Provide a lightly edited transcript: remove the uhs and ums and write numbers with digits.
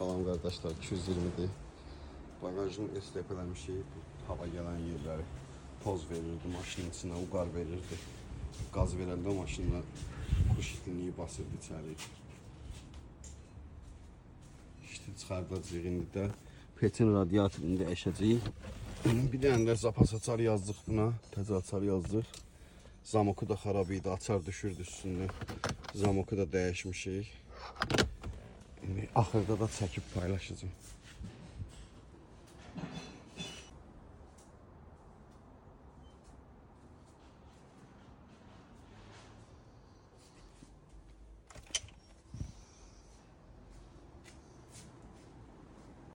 Salam qardaşlar, 220'dir. Bagajını estep eləmişik. Hava gələn yerləri toz verirdi, maşının içinə uqar verirdi. Qaz verəndə maşınla kuş itinliyi basırdı içəri. İşte çıxardacağıq indi də. Petin radiatorunu dəyişəcəyik. Bir dənə də zapas açar yazdıq buna. Təzə açar yazdıq. Zamoku da xarab idi, açar düşürdü üstündə. Zamoku da dəyişmişik. Axırda da çəkib paylaşacağım.